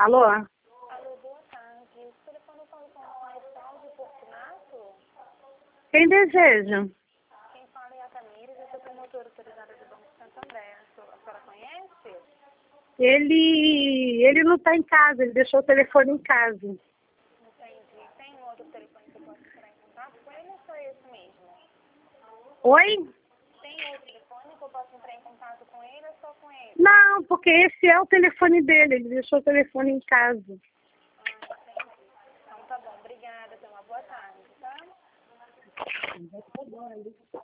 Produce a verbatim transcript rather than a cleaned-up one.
Alô? Alô, boa tarde. Esse telefone fala com a Maestral de Fortunato? Quem deseja? Quem fala é a Tamires, eu sou promotora autorizada do Banco Santo André. A senhora, a senhora conhece? Ele, ele não está em casa, ele deixou o telefone em casa. Entendi. Tem um outro telefone que eu posso entrar em contato com ele ou só esse mesmo? Oi? Tem outro telefone que eu posso entrar em contato com ele ou só com ele? Não, porque esse é o telefone dele, ele deixou o telefone em casa. Ah, entendi. Então tá bom. Obrigada. Tenha uma boa tarde, tá?